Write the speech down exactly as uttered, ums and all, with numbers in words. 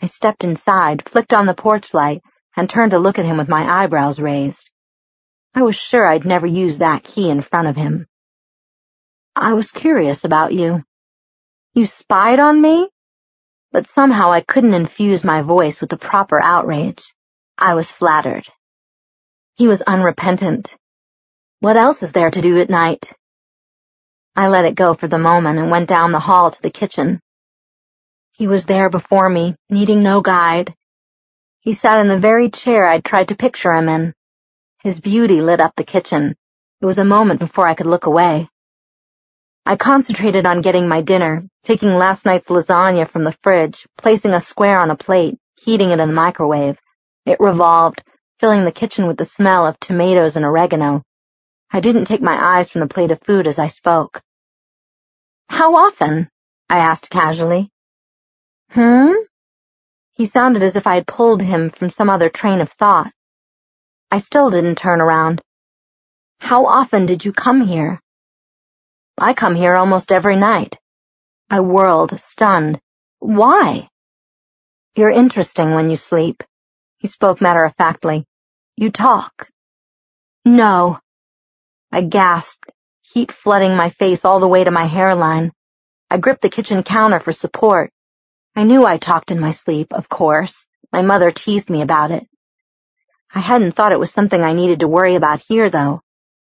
I stepped inside, flicked on the porch light, and turned to look at him with my eyebrows raised. I was sure I'd never use that key in front of him. I was curious about you. You spied on me? But somehow I couldn't infuse my voice with the proper outrage. I was flattered. He was unrepentant. What else is there to do at night? I let it go for the moment and went down the hall to the kitchen. He was there before me, needing no guide. He sat in the very chair I'd tried to picture him in. His beauty lit up the kitchen. It was a moment before I could look away. I concentrated on getting my dinner, taking last night's lasagna from the fridge, placing a square on a plate, heating it in the microwave. It revolved, filling the kitchen with the smell of tomatoes and oregano. I didn't take my eyes from the plate of food as I spoke. How often? I asked casually. Hmm? He sounded as if I had pulled him from some other train of thought. I still didn't turn around. How often did you come here? I come here almost every night. I whirled, stunned. Why? You're interesting when you sleep. He spoke matter-of-factly. You talk. No. I gasped, heat flooding my face all the way to my hairline. I gripped the kitchen counter for support. I knew I talked in my sleep, of course. My mother teased me about it. I hadn't thought it was something I needed to worry about here, though.